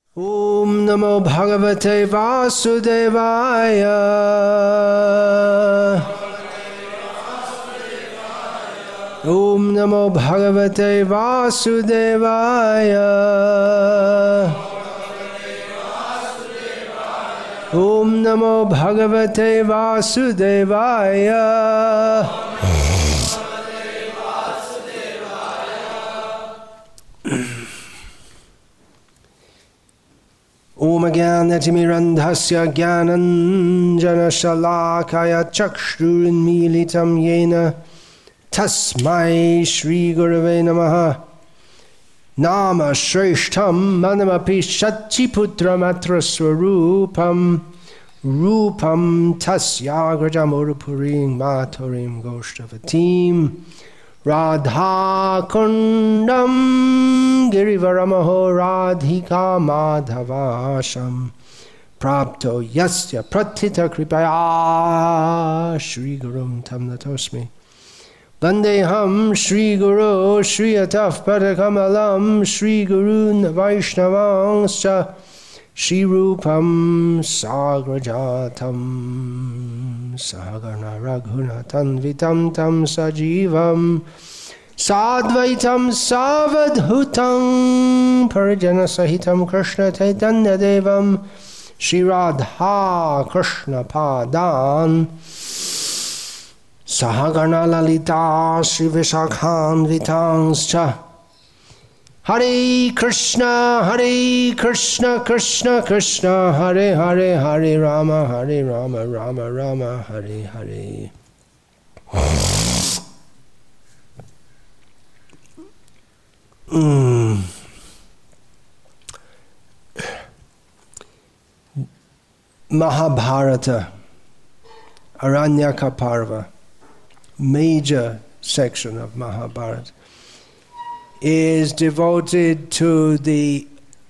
Om Namo Bhagavate Vasudevaya. Om Namo Bhagavate Vasudevaya. Om Namo Bhagavate Vasudevaya. Om Jnanatirmirandhasya Jnananjana Shalakaya Chakshurunmilitam Yena Tasmai Shri Gurave Namaha. Nama Shreshtham Manamapi Shachiputram Atra Swarupam Rupam Tasyagrajam Urupurim Maturim Goshtavatim Radha Kundam Girivaramaho Radhika Madhavasham Prapto Yasya Pratita Kripaya Shri Gurum Tamnatosmi Vandeham Shri Guru Shri Ataf Padakamalam Shri Gurun Vaishnavangscha Shri Rupam Sagrajatam Sagana Raghunatan Vitam Tam Sajivam Sadvaitam Savadhutam Parijana Sahitam Krishna Chaitanya Devam Shri Radha Krishna Padan Sahagana Lalita Shri Vishakhan Vitangscha Hare Krishna Krishna Krishna Hare Hare Hare Rama Rama Rama Hare Hare. Mahabharata, Aranyaka Parva, major section of Mahabharata, is devoted to the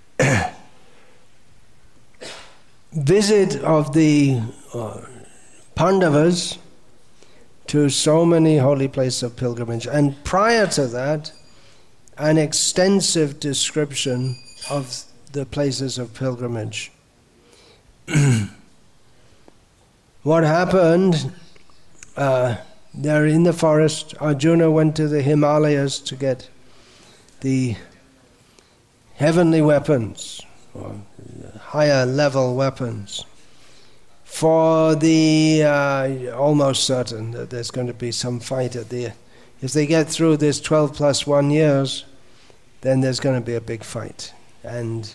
visit of the Pandavas to so many holy places of pilgrimage, and prior to that, an extensive description of the places of pilgrimage. What happened? They're in the forest. Arjuna went to the Himalayas to get the heavenly weapons, or higher level weapons, for the almost certain that there's going to be some fight at the. If they get through this 12 plus 1 years, then there's going to be a big fight. And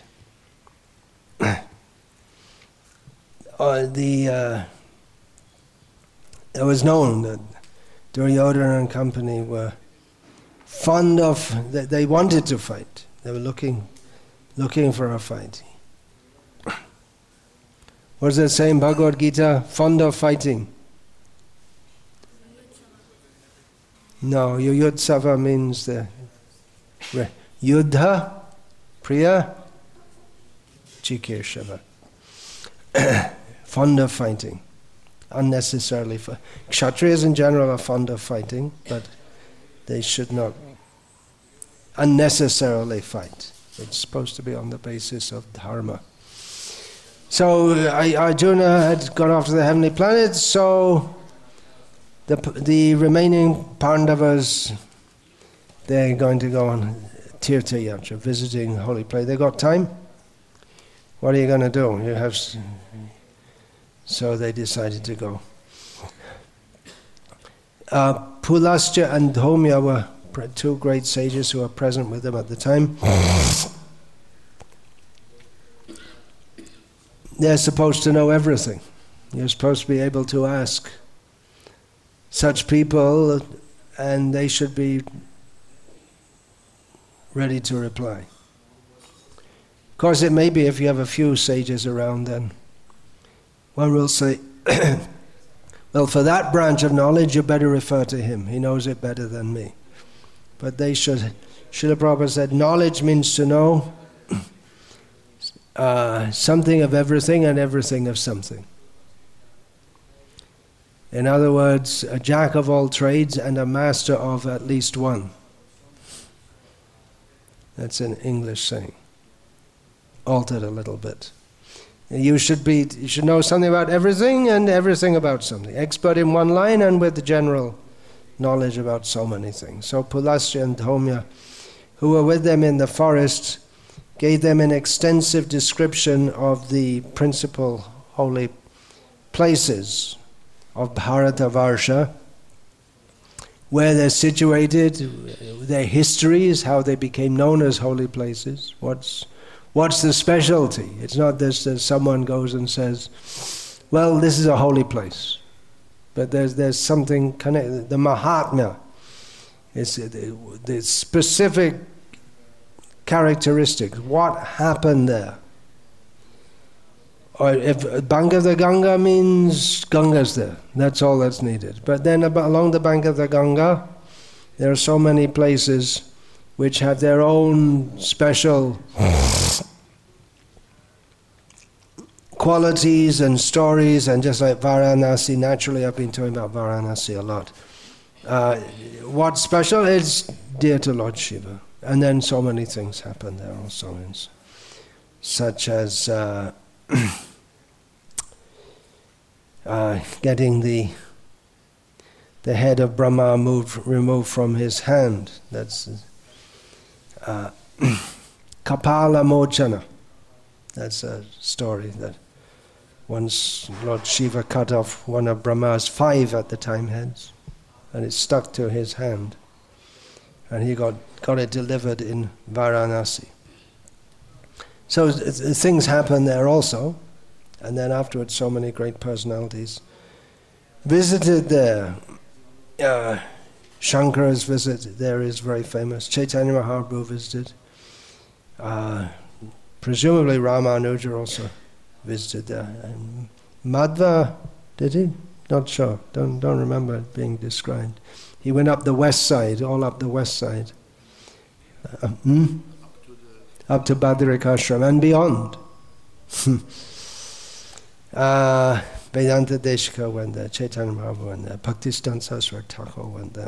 it was known that Duryodhana and company were fond of, they wanted to fight. They were looking for a fight. What does it say in Bhagavad Gita? Fond of fighting. No, Yuyutsava means the Yuddha, Priya, Chikirshava. Fond of fighting. Unnecessarily. Kshatriyas in general are fond of fighting, but they should not unnecessarily fight. It's supposed to be on the basis of dharma. So Arjuna had gone off to the heavenly planets, so the remaining Pandavas, they're going to go on Tirtha Yatra, visiting holy place. They got time? What are you going to do? So they decided to go. Pulasya and Dhaumya were two great sages who were present with them at the time. They're supposed to know everything. You're supposed to be able to ask such people, and they should be ready to reply. Of course, it may be if you have a few sages around, then one will say, well, for that branch of knowledge, you better refer to him. He knows it better than me. But they should. Srila Prabhupada said, knowledge means to know something of everything and everything of something. In other words, a jack of all trades and a master of at least one. That's an English saying. altered a little bit. You should know something about everything and everything about something. Expert in one line and with the general knowledge about so many things. So Pulasya and Dhaumya, who were with them in the forest, gave them an extensive description of the principal holy places of Bharatavarsha, where they're situated, their histories, how they became known as holy places, what's the specialty. It's not this that someone goes and says, well, this is a holy place. But there's something connected. The Mahatmya is the specific characteristics. What happened there? Or if bank of the Ganga means Ganga's there. That's all that's needed. But then along the bank of the Ganga, there are so many places which have their own special qualities and stories, and just like Varanasi, naturally I've been talking about Varanasi a lot. What's special is dear to Lord Shiva. And then so many things happen there also, such as getting the head of Brahma removed from his hand. That's Kapala Mochana. That's a story that once Lord Shiva cut off one of Brahma's 5 at the time heads, and it stuck to his hand, and he got it delivered in Varanasi. So things happen there also, and then afterwards so many great personalities visited there. Shankara's visit there is very famous. Chaitanya Mahaprabhu visited. Presumably Ramanuja also visited there. And Madhva, did he? Not sure. Don't remember it being described. He went up the west side, all up the west side. Up to Bhadarikashram and beyond. Vedanta Deshika went there, Chaitanya Mahaprabhu went there, Bhaktistan Saraswati Thakur went there.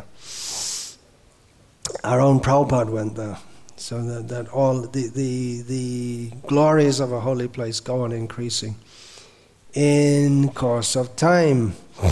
Our own Prabhupada went there. So that all the glories of a holy place go on increasing in course of time.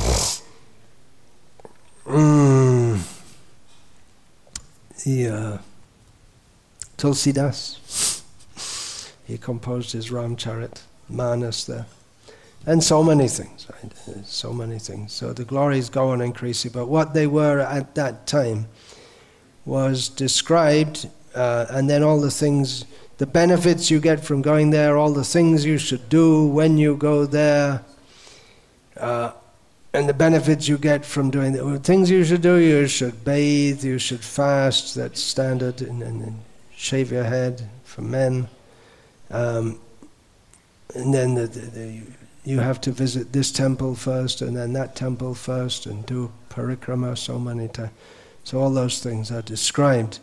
Tulsidas, he composed his Ramcharit Manas there. And so many things, right? So many things. So the glories go on increasing, but what they were at that time was described, and then all the things, the benefits you get from going there, all the things you should do when you go there, and the benefits you get from doing the things you should do. You should bathe, you should fast, that's standard, and shave your head for men. And then you have to visit this temple first, and then that temple first, and do parikrama so many times. So all those things are described.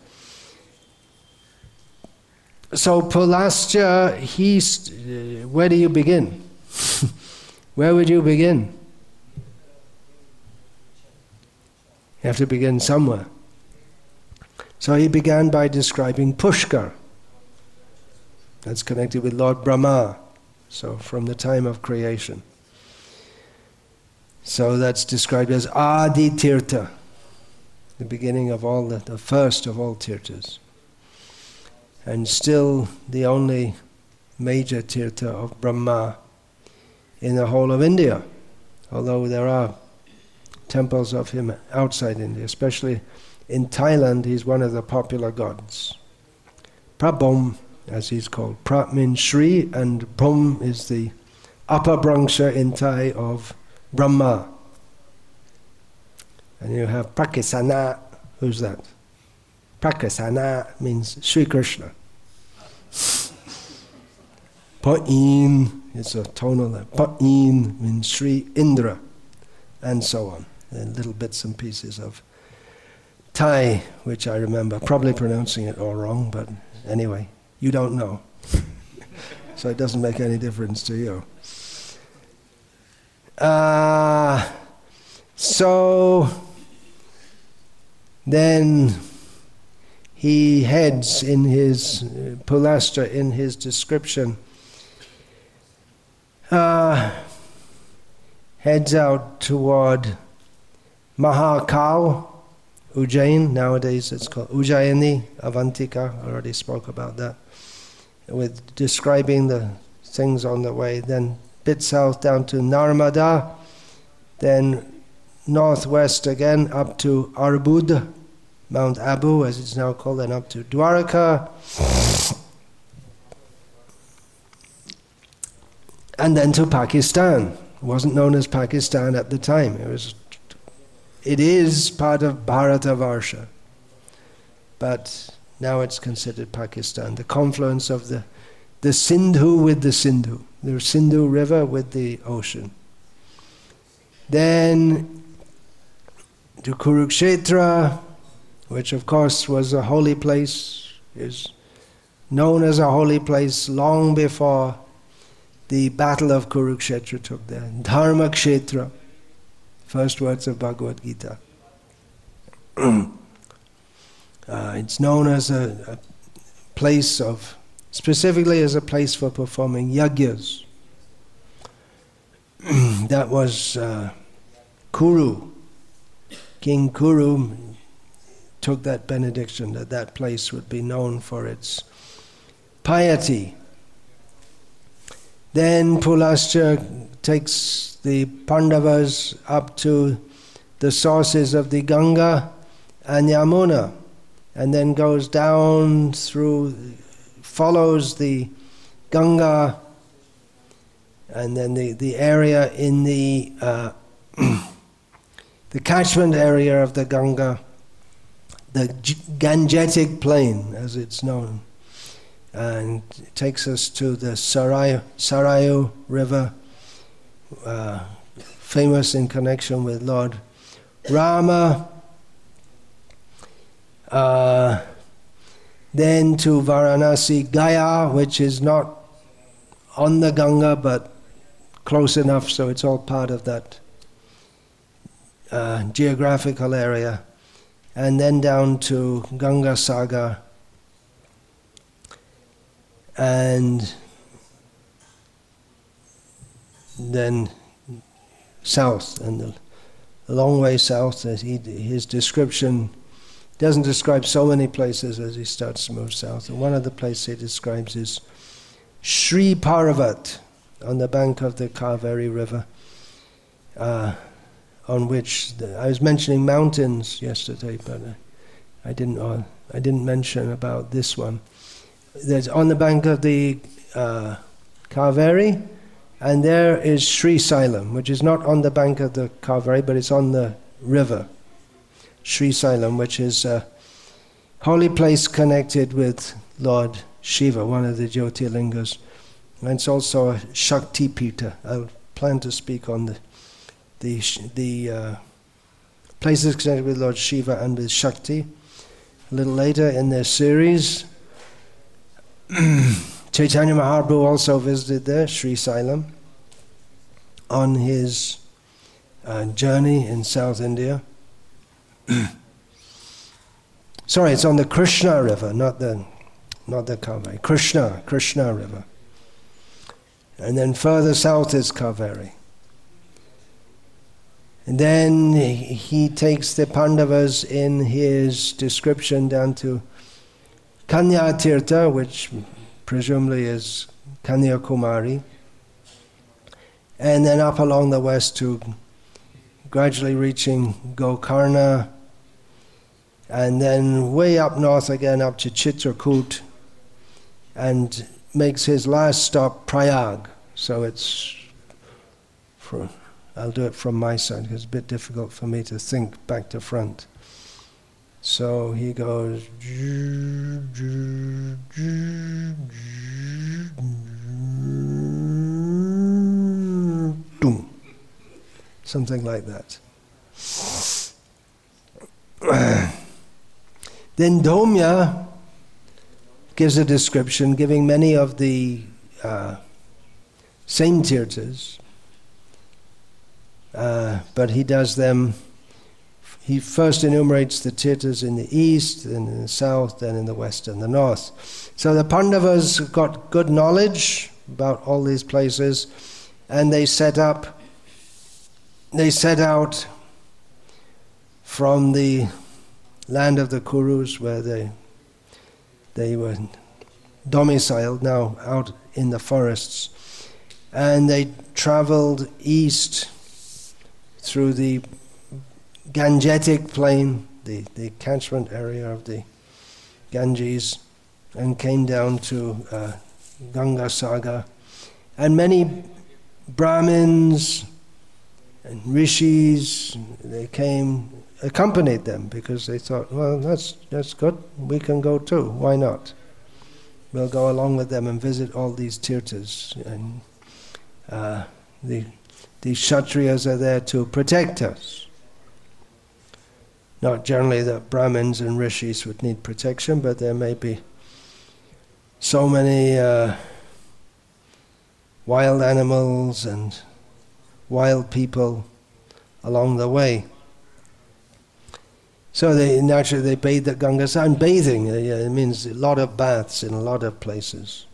So Pulastya, where do you begin? Where would you begin? You have to begin somewhere. So he began by describing Pushkar. That's connected with Lord Brahma. So from the time of creation. So that's described as Adi Tirtha, the beginning of all, the first of all tirthas. And still the only major tirtha of Brahma in the whole of India. Although there are temples of him outside India, especially in Thailand, he's one of the popular gods. Prabhom, as he's called. Pra means Shri, and Bhom is the upper Brangsha in Thai of Brahma. And you have Prakasana. Who's that? Prakasana means Sri Krishna. Pa'in is a tonal. Pa'in means Sri Indra, and so on. And little bits and pieces of Thai, which I remember. Probably pronouncing it all wrong, but anyway. You don't know. So it doesn't make any difference to you. So then he heads in his Pulastra, in his description, heads out toward Mahakal, Ujjain. Nowadays it's called Ujjayini, Avantika. I already spoke about that, with describing the things on the way. Then a bit south down to Narmada, then northwest again up to Arbud, Mount Abu as it's now called, and up to Dwaraka, and then to Pakistan. It wasn't known as Pakistan at the time. It is part of Bharatavarsha, but now it's considered Pakistan. The confluence of the Sindhu with the Sindhu River with the ocean. Then to Kurukshetra, which of course was a holy place, is known as a holy place long before the battle of Kurukshetra took there. Dharma Kshetra, first words of Bhagavad Gita. It's known as a place of, specifically as a place for performing yagyas. That was Kuru. King Kuru took that benediction that that place would be known for its piety. Then Pulascha takes the Pandavas up to the sources of the Ganga and Yamuna, and then goes down through, follows the Ganga, and then the area in the the catchment area of the Ganga, the Gangetic Plain as it's known, and it takes us to the Sarayu River, famous in connection with Lord Rama. Then to Varanasi Gaya, which is not on the Ganga but close enough so it's all part of that geographical area. And then down to Ganga Sagar, and then south, and a long way south. His description doesn't describe so many places as he starts to move south. And one of the places he describes is Sri Parvat, on the bank of the Kaveri River, on which I was mentioning mountains yesterday, but I didn't mention about this one. There's on the bank of the Kaveri, and there is Sri Sailam, which is not on the bank of the Kaveri, but it's on the river. Sri Sailam, which is a holy place connected with Lord Shiva, one of the Jyotirlingas. And it's also a Shakti Pita. I'll plan to speak on the places connected with Lord Shiva and with Shakti a little later in their series. Chaitanya Mahaprabhu also visited there, Sri Sailam, on his journey in South India. Sorry, it's on the Krishna River, not the Kaveri. Krishna River. And then further south is Kaveri. And then he takes the Pandavas in his description down to Kanya Tirtha, which presumably is Kanyakumari, and then up along the west to gradually reaching Gokarna, and then way up north again up to Chitrakoot, and makes his last stop Prayag. So it's I'll do it from my side because it's a bit difficult for me to think back to front. So he goes something like that. Then Domya gives a description, giving many of the same tirthas, but he does them he first enumerates the tirthas in the east, then in the south, then in the west and the north. So the Pandavas got good knowledge about all these places, and they set out from the land of the Kurus, where they were domiciled, now out in the forests, and they traveled east through the Gangetic plain, the catchment area of the Ganges, and came down to Ganga Sagar. And many Brahmins and rishis, they came, accompanied them, because they thought, well, that's good, we can go too, why not? We'll go along with them and visit all these tirthas. And the Kshatriyas are there to protect us. Not generally that Brahmins and rishis would need protection, but there may be so many wild animals and wild people along the way. So they bathe at Ganga. And bathing, it means a lot of baths in a lot of places.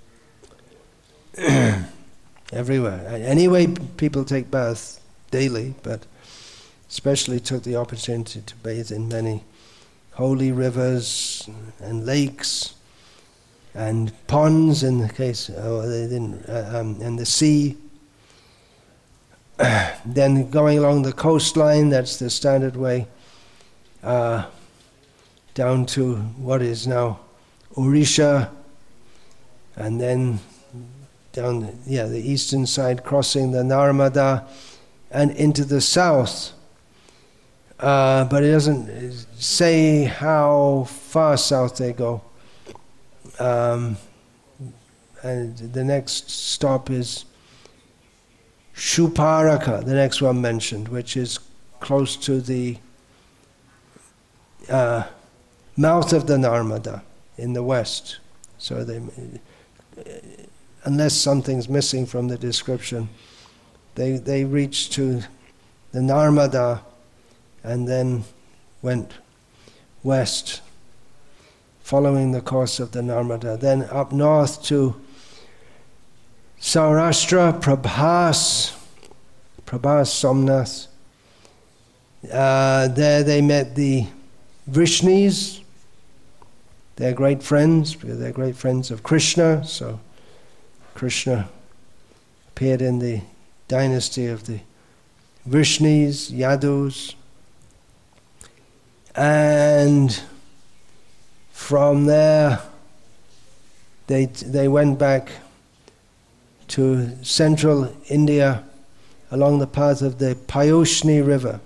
Everywhere. Anyway, people take baths daily, but especially took the opportunity to bathe in many holy rivers and lakes and ponds, in the case, and the sea. Then going along the coastline, that's the standard way, down to what is now Orisha, and then down the eastern side, crossing the Narmada, and into the south. But it doesn't say how far south they go. And the next stop is Shuparaka, the next one mentioned, which is close to the mouth of the Narmada in the west. So unless something's missing from the description, they reached to the Narmada and then went west, following the course of the Narmada. Then up north to Saurashtra, Prabhas Somnath. There they met the Vrishnis. They're great friends, because they're great friends of Krishna. So Krishna appeared in the dynasty of the Vrishnis, Yadus. And from there, they went back to central India along the path of the Payushni River,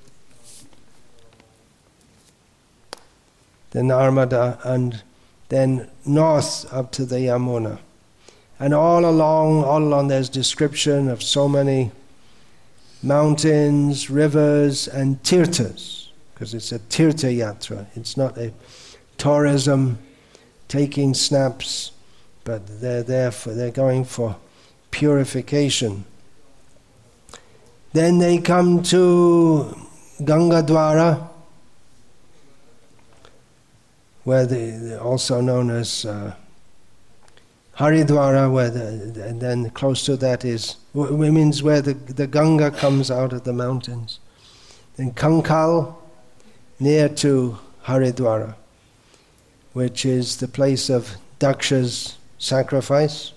the Narmada, and then north up to the Yamuna. And all along there's description of so many mountains, rivers, and tirthas, because it's a tirtha yatra. It's not a tourism, taking snaps, but they're going for purification. Then they come to Gangadwara, where they're also known as Haridwara, and then close to that means where the Ganga comes out of the mountains. Then Kankal, near to Haridwara, which is the place of Daksha's sacrifice.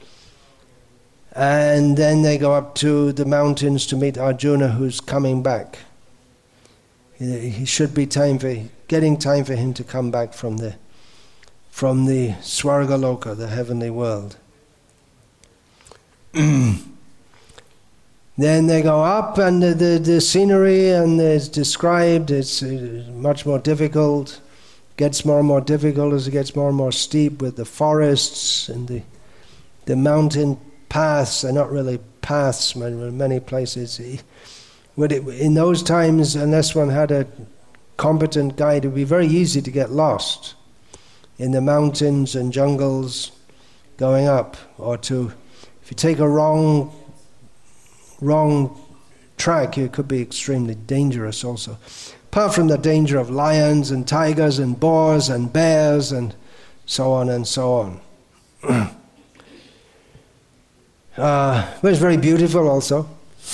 And then they go up to the mountains to meet Arjuna, who's coming back. He should be getting time for him to come back from the Swargaloka, the heavenly world. Then they go up, and the scenery and it's described, it's much more difficult, gets more and more difficult as it gets more and more steep, with the forests and the mountain paths. Are not really paths in many places. In those times, unless one had a competent guide, it would be very easy to get lost in the mountains and jungles going up, or if you take a wrong track, it could be extremely dangerous also. apart from the danger of lions and tigers and boars and bears and so on and so on. But it's very beautiful also.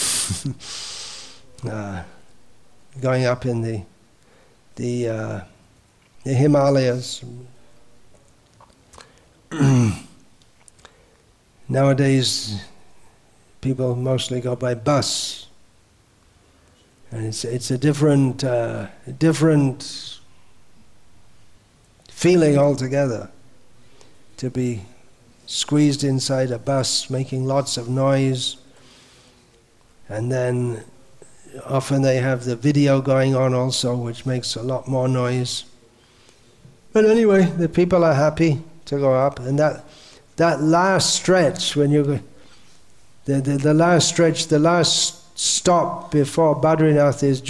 Going up in the Himalayas. Nowadays, people mostly go by bus, and it's a different feeling altogether to be squeezed inside a bus, making lots of noise, and then often they have the video going on also, which makes a lot more noise. But anyway, the people are happy to go up, and that last stretch, when you go, the last stretch, the last stop before Badrinath is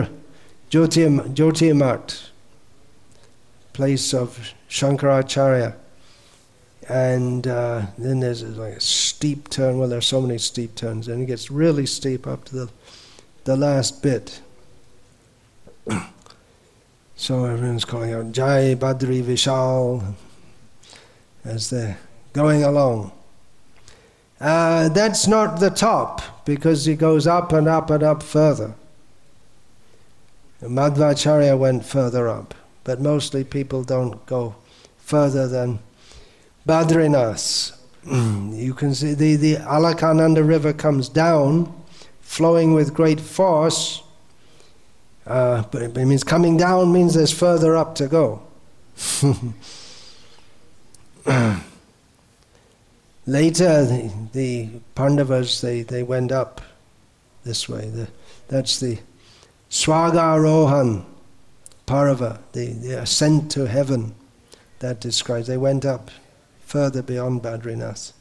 Jyotirmath, place of Shankaracharya. And then there's like a steep turn. Well, there's so many steep turns, and it gets really steep up to the last bit. So everyone's calling out Jai Badri Vishal as they're going along. That's not the top, because it goes up and up and up further. Madhvacharya went further up, but mostly people don't go further than Badrinath. You can see the Alaknanda river comes down, flowing with great force, but it means coming down means there's further up to go. Later, the Pandavas, they went up this way. That's the Swagarohan Parava, the ascent to heaven that describes. They went up further beyond Badrinath.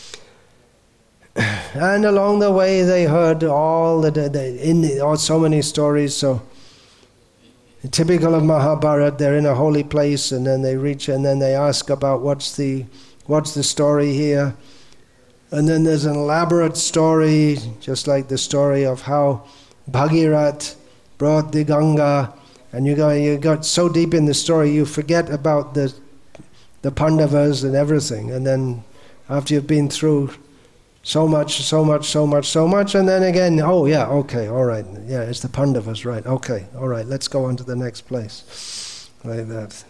And along the way they heard so many stories. So typical of Mahabharata, they're in a holy place and then they reach and then they ask about what's the story here. And then there's an elaborate story, just like the story of how Bhagirath brought the Ganga, and you got so deep in the story you forget about the Pandavas and everything. And then after you've been through so much, and then again, oh yeah, okay, all right, yeah, it's the Pandavas, right, okay, all right, let's go on to the next place, like that.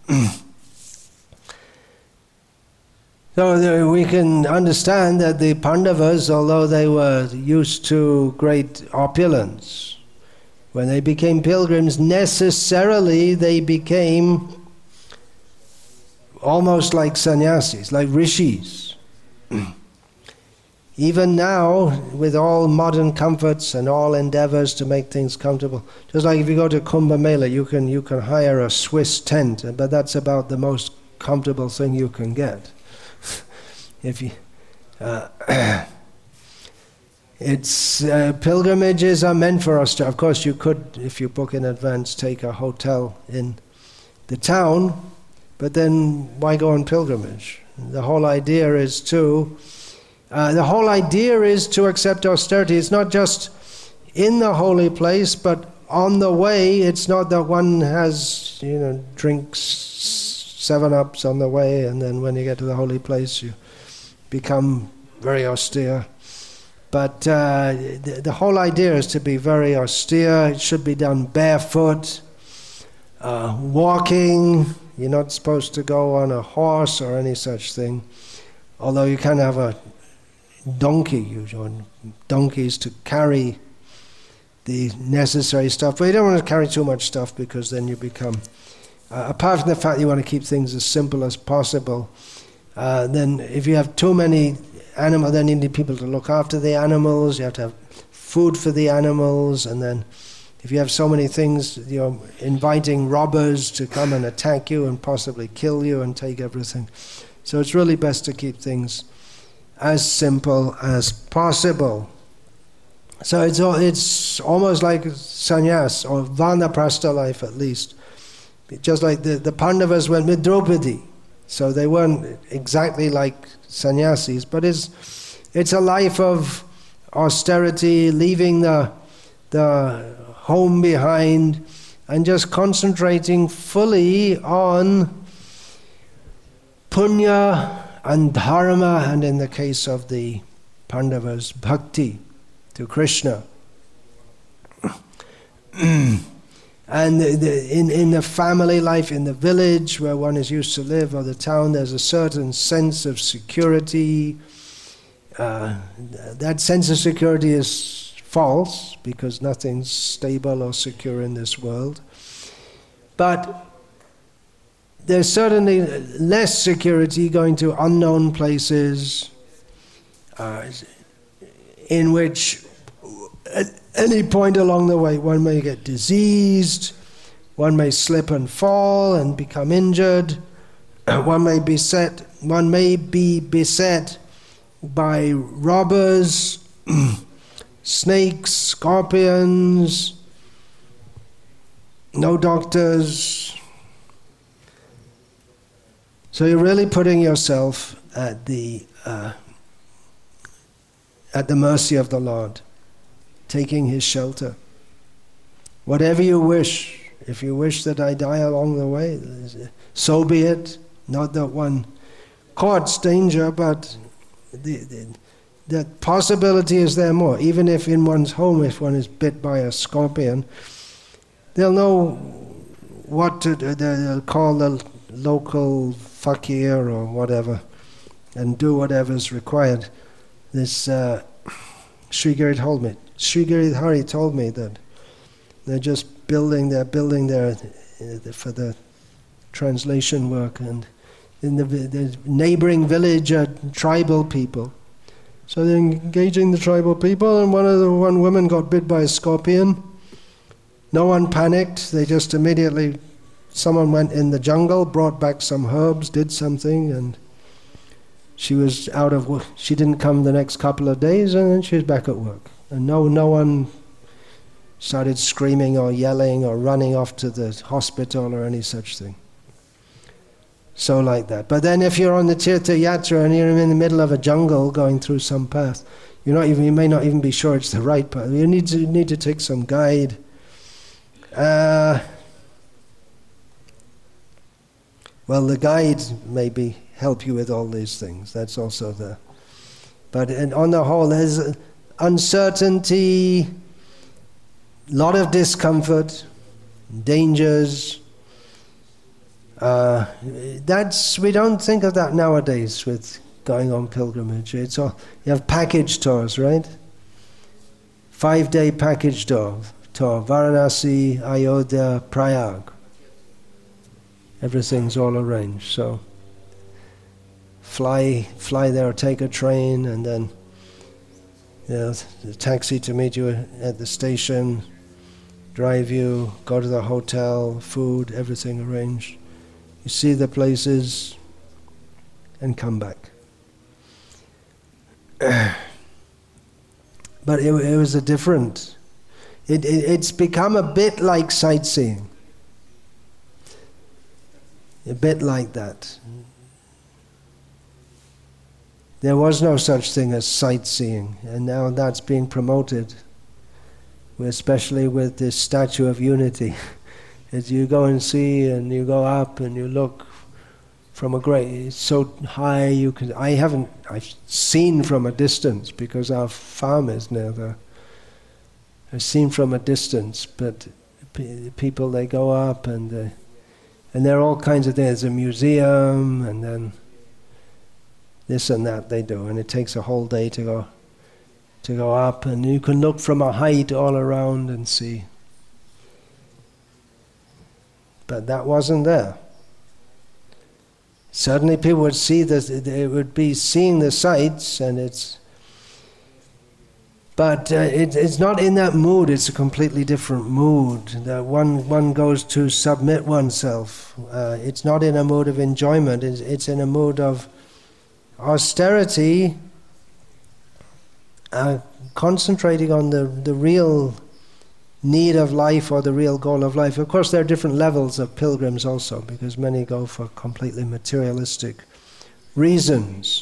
So we can understand that the Pandavas, although they were used to great opulence, when they became pilgrims, necessarily they became almost like sannyasis, like rishis. Even now, with all modern comforts and all endeavors to make things comfortable, just like if you go to Kumbh Mela, you can hire a Swiss tent, but that's about the most comfortable thing you can get. If you, pilgrimages are meant for us to. Of course, you could, if you book in advance, take a hotel in the town, but then why go on pilgrimage? The whole idea is to accept austerity. It's not just in the holy place, but on the way. It's not that one has, drinks 7-Ups on the way, and then when you get to the holy place, you become very austere. But the whole idea is to be very austere. It should be done barefoot, walking. You're not supposed to go on a horse or any such thing, although you can have a donkey. You join donkeys to carry the necessary stuff, but you don't want to carry too much stuff, because then you become, apart from the fact you want to keep things as simple as possible, then if you have too many animals, then you need people to look after the animals, you have to have food for the animals, and then if you have so many things, you're inviting robbers to come and attack you and possibly kill you and take everything. So it's really best to keep things as simple as possible. So it's almost like sannyas, or vanaprastha life at least. Just like the Pandavas went with Draupadi. So they weren't exactly like sannyasis, but it's a life of austerity, leaving the home behind, and just concentrating fully on punya and dharma, and in the case of the Pandavas, bhakti to Krishna. And in the family life, in the village where one is used to live, or the town, there's a certain sense of security. That sense of security is false, because nothing's stable or secure in this world. But there's certainly less security going to unknown places, in which at any point along the way one may get diseased, one may slip and fall and become injured, one may be beset by robbers, snakes, scorpions, no doctors. So you're really putting yourself at the mercy of the Lord, taking His shelter. Whatever you wish, if you wish that I die along the way, so be it. Not that one courts danger, but the possibility is there more. Even if in one's home, if one is bit by a scorpion, they'll know what to do. They'll call the local fakir or whatever and do whatever's required. This Sri Giridhari told me that they're just building there for the translation work, and in the neighboring village are tribal people. So they're engaging the tribal people, and one woman got bit by a scorpion. No one panicked. They just immediately, someone went in the jungle, brought back some herbs, did something, and she was out of work. She didn't come the next couple of days, and then she was back at work. And no one started screaming or yelling or running off to the hospital or any such thing. So like that. But then if you're on the Tirtha Yatra and you're in the middle of a jungle going through some path, you may not even be sure it's the right path. You need to take some guide. Well, the guide maybe help you with all these things. That's also there. But on the whole, there's uncertainty, lot of discomfort, dangers. We don't think of that nowadays with going on pilgrimage. It's all, you have package tours, right? 5-day package tour, Varanasi, Ayodhya, Prayag. Everything's all arranged. So fly there, take a train, and then the taxi to meet you at the station, drive you, go to the hotel, food, everything arranged. You see the places and come back. But it was a different. It's become a bit like sightseeing. A bit like that. There was no such thing as sightseeing, and now that's being promoted, especially with this Statue of Unity. As you go and see, and you go up and you look from it's so high I've seen from a distance, because our farm is near there. I've seen from a distance, but people, they go up and there are all kinds of things. There's a museum, and then this and that they do, and it takes a whole day to go up, and you can look from a height all around and see. But that wasn't there. Certainly people would see this, they would be seeing the sights, and it's not in that mood. It's a completely different mood. That one goes to submit oneself. It's not in a mood of enjoyment. It's in a mood of austerity, concentrating on the real need of life, or the real goal of life. Of course, there are different levels of pilgrims also, because many go for completely materialistic reasons.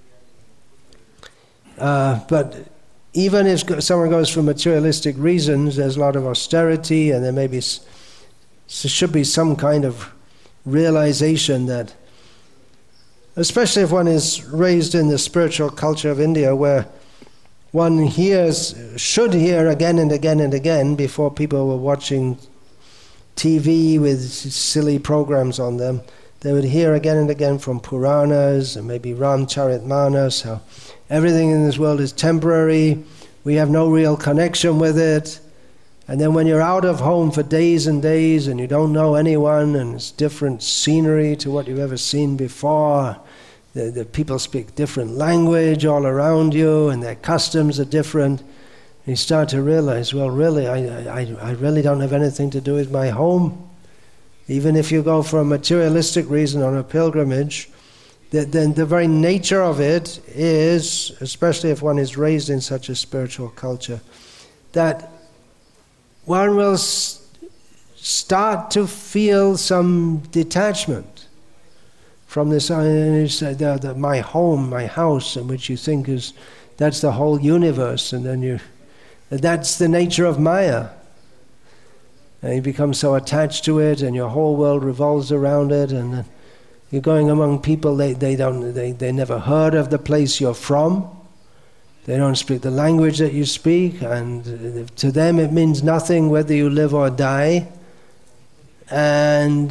But even if someone goes for materialistic reasons, there's a lot of austerity, and there may be there should be some kind of realization that, especially if one is raised in the spiritual culture of India, where one should hear again and again and again, before people were watching TV with silly programs on them, they would hear again and again from Puranas and maybe Ramcharitmanas how everything in this world is temporary, we have no real connection with it. And then when you're out of home for days and days and you don't know anyone and it's different scenery to what you've ever seen before, the people speak different language all around you and their customs are different, and you start to realize, well, really, I really don't have anything to do with my home. Even if you go for a materialistic reason on a pilgrimage, then the very nature of it is, especially if one is raised in such a spiritual culture, that one will start to feel some detachment from this. My home, my house, in which you think that's the whole universe, and then that's the nature of Maya. And you become so attached to it, and your whole world revolves around it, and you're going among people they never heard of the place you're from. They don't speak the language that you speak, and to them it means nothing whether you live or die. And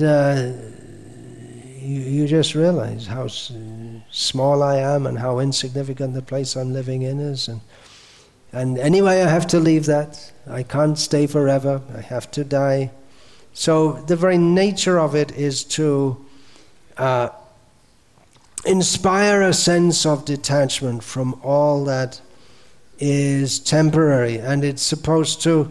you just realize how small I am and how insignificant the place I'm living in is. And anyway, I have to leave that. I can't stay forever. I have to die. So the very nature of it is to inspire a sense of detachment from all that is temporary. And it's supposed to,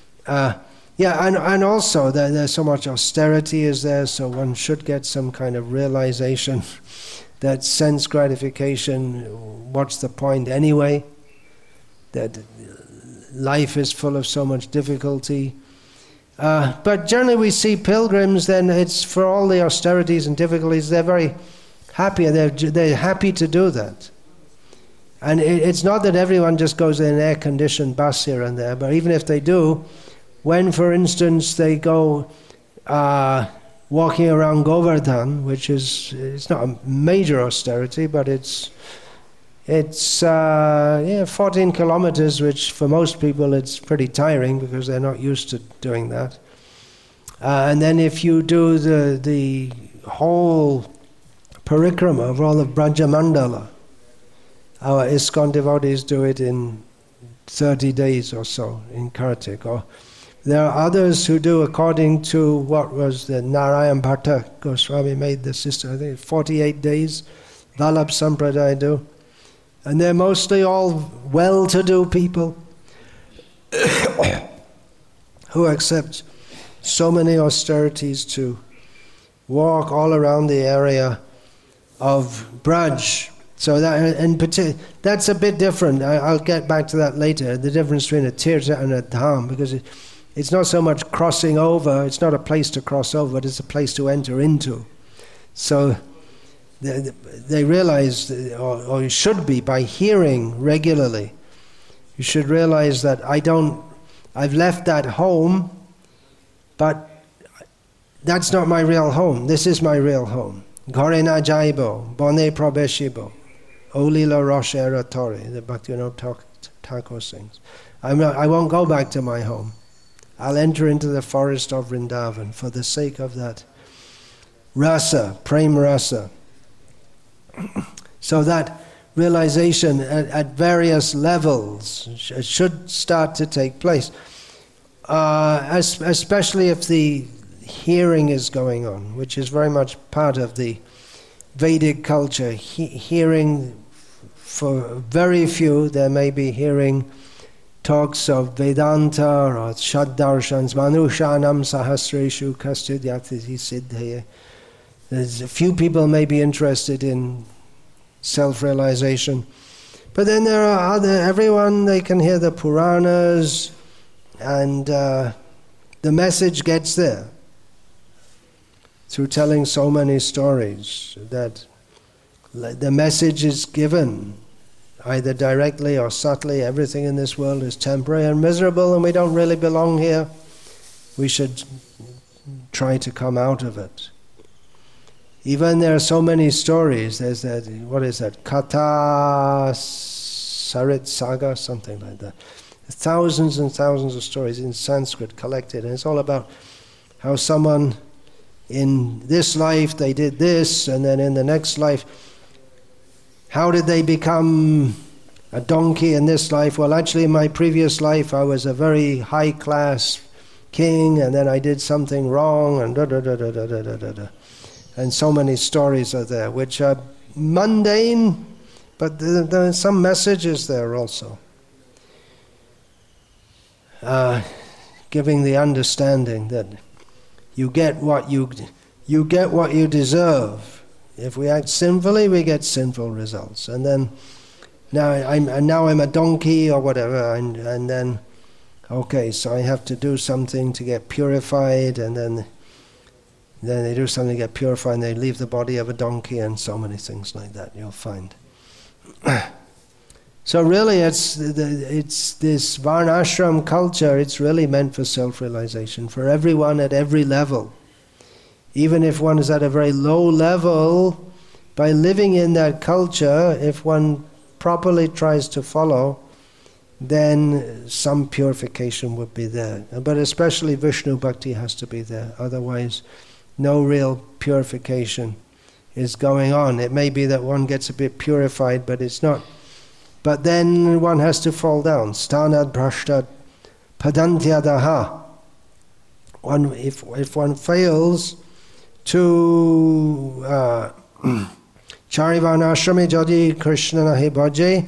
and also there's so much austerity is there, so one should get some kind of realization that sense gratification, what's the point anyway? That life is full of so much difficulty. But generally we see pilgrims, then it's for all the austerities and difficulties, they're very happy. They're happy to do that. And it's not that everyone just goes in an air-conditioned bus here and there, but even if they do, when, for instance, they go walking around Govardhan, which it's not a major austerity, but it's 14 kilometers, which for most people it's pretty tiring because they're not used to doing that. And then if you do the whole parikrama of all of Brajamandala, our ISKCON devotees do it in 30 days or so in Kartik. Or there are others who do according to what was the Narayan Bhatta Goswami made the system, I think 48 days, Vallabh Sampradaya do. And they're mostly all well-to-do people who accept so many austerities to walk all around the area of Braj. So that's a bit different. I'll get back to that later, the difference between a tirtha and a dham, because it's not so much crossing over, it's not a place to cross over, but it's a place to enter into. So they realize, or you should be, by hearing regularly, you should realize that I've left that home, but that's not my real home. This is my real home. Ghare na jaibo, bone probeshibo, olila roshera tori, the Bhaktivinoda Thakur sings. I won't go back to my home. I'll enter into the forest of Vrindavan for the sake of that rasa, prem rasa. So that realization at various levels should start to take place, especially if the hearing is going on, which is very much part of the Vedic culture. Hearing, for very few, there may be hearing talks of Vedanta or Shaddarshans, Manushanam Sahasreshu Kastyudyatiti Siddhaya. There's a few people may be interested in self-realization. But then there are everyone, they can hear the Puranas, and the message gets there through telling so many stories, that the message is given either directly or subtly. Everything in this world is temporary and miserable, and we don't really belong here. We should try to come out of it. Even there are so many stories. There's that, what is that? Katha Sarit Saga, something like that. Thousands and thousands of stories in Sanskrit collected, and it's all about how someone in this life they did this, and then in the next life, how did they become a donkey in this life? Well, actually in my previous life I was a very high class king, and then I did something wrong, and da da da da da da da da. And so many stories are there, which are mundane, but there are some messages there also. Giving the understanding that you get what you deserve. If we act sinfully, we get sinful results. And then now I'm a donkey or whatever, and then okay, so I have to do something to get purified, and then they do something to get purified, and they leave the body of a donkey, and so many things like that you'll find. So really it's this Varnashram culture, it's really meant for self-realization, for everyone at every level. Even if one is at a very low level, by living in that culture, if one properly tries to follow, then some purification would be there. But especially Vishnu Bhakti has to be there, otherwise no real purification is going on. It may be that one gets a bit purified, but it's not. But then one has to fall down. Stanad prashtad padantyadaha. If one fails to Charivanashrami jadi Krishna nahi bhaje,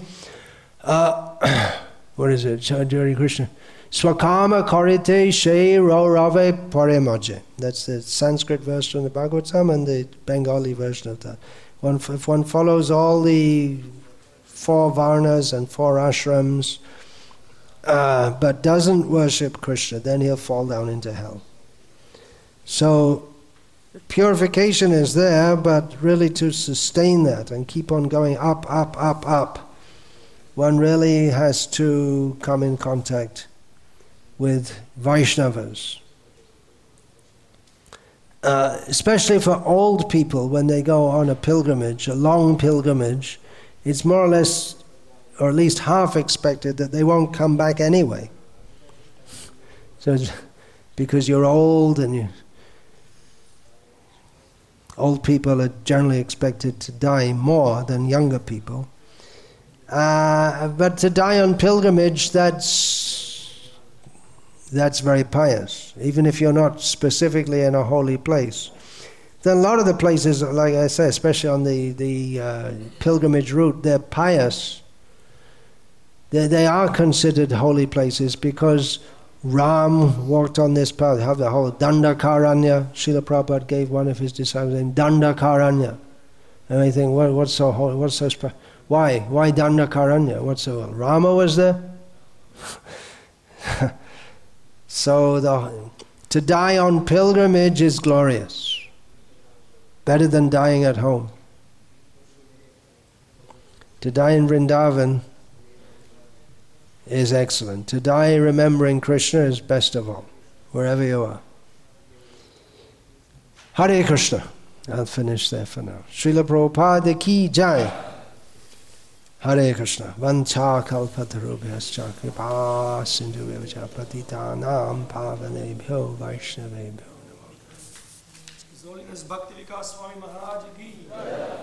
what is it? Jari Krishna. Swakama karite she ro rave paremaje. That's the Sanskrit verse from the Bhagavatam and the Bengali version of that. If one follows all the 4 varnas and 4 ashrams, but doesn't worship Krishna, then he'll fall down into hell. So purification is there, but really to sustain that and keep on going up, up, up, up, one really has to come in contact with Vaishnavas. Especially for old people, when they go on a pilgrimage, a long pilgrimage, it's more or less, or at least half expected, that they won't come back anyway. So, because you're old, and old people are generally expected to die more than younger people. But to die on pilgrimage, that's very pious, even if you're not specifically in a holy place. Then a lot of the places, like I say, especially on the pilgrimage route, they're pious. They are considered holy places because Ram walked on this path. You have the whole Dandakaranya. Srila Prabhupada gave one of his disciples named Dandakaranya. And I think, what's so holy? What's so special? Why Dandakaranya? What's so? Rama was there. So to die on pilgrimage is glorious. Better than dying at home. To die in Vrindavan is excellent. To die remembering Krishna is best of all, wherever you are. Hare Krishna. I'll finish there for now. Srila Prabhupada ki jai. Hare Krishna. Vancha kalpatarubhyascha kripa sindhuvya patitanam pavanebhyo vaishnavebhyo. His Holiness Bhakti Vikas Swami Maharaj ki